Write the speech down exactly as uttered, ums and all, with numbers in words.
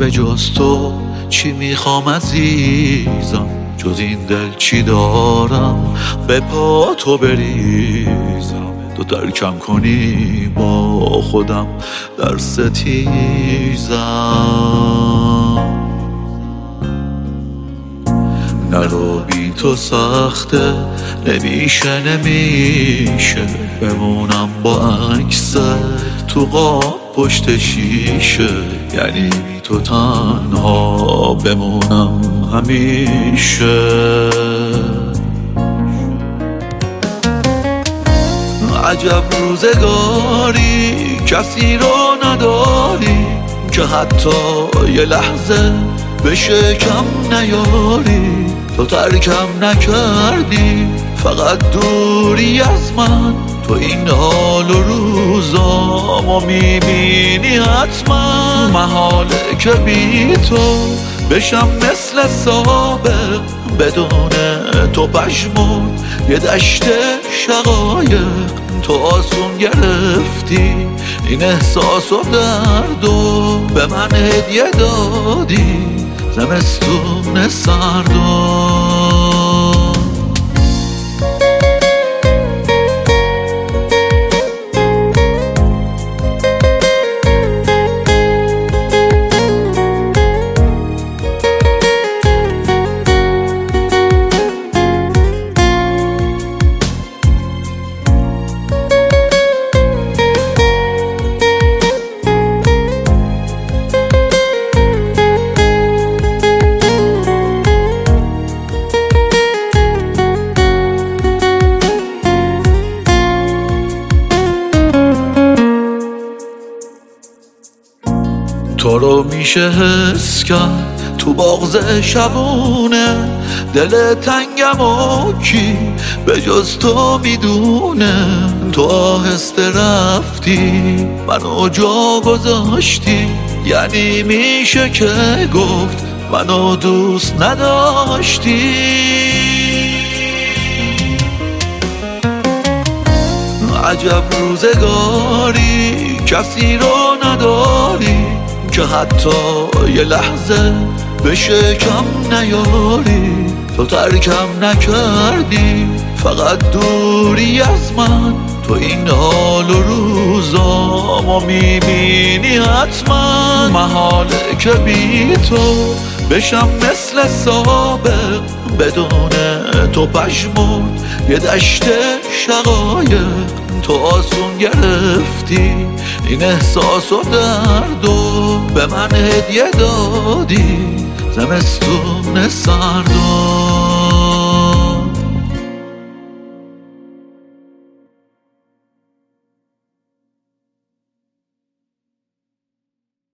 به جز تو چی میخوام عزیزم، جز این دل چی دارم به پا تو بریزم. تو ترکم کنی با خودم در ستیزم. نرو بی تو سخته، نمیشه نمیشه بمونم با عکس تو قاب پشت شیشه. یعنی بی تو تنها بمونم همیشه. عجب روزگاری کسی رو نداری که حتی یه لحظه بشه کم نیاری. تو ترکم نکردی فقط دوری از من، تو این حال و روزامو میبینی حتما. محاله که بی تو بشم مثل سابق، بدون تو پشمرد یه دشت شقایق. تو آسون گرفتی این احساس و درد و به من هدیه دادی زمستون سردو. تو رو میشه حس کرد تو بغض شبونه، دل تنگم و کی به جز تو میدونه. تو آهسته رفتی منو جا گذاشتی، یعنی میشه که گفت منو دوست نداشتی. عجب روزگاری کسی رو نداری که حتی یه لحظه بشه کم نیاری. تو ترکم نکردی فقط دوری از من، تو این حال و روزامو میبینی حتما. محاله که بی تو بشم مثل سابق، بدون تو پشمرد یه دشت شقایق. تو آسون گرفتی این احساس و درد و به من هدیه دادی زمستون سردو.